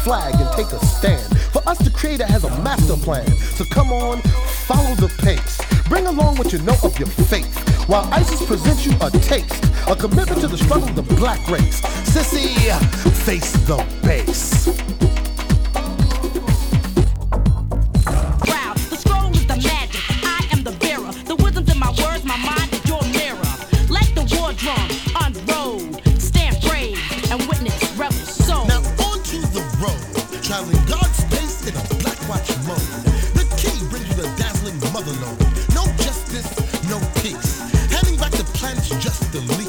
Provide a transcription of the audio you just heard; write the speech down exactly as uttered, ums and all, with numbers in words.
flag and take a stand. For us, the creator has a master plan. So come on, follow the pace. Bring along what you know of your faith. While ISIS presents you a taste, a commitment to the struggle of the black race. Sissy, face the bass. Wow, the scroll is the magic. I am the bearer. The wisdom's in my words, my mind is your mirror. Let the war drum unroll. Stand brave and witness rebel soul. Now onto the road, traveling God's pace in a black watch mode. The key brings you the dazzling mother lode. No justice, no peace. Handing back the planet's just the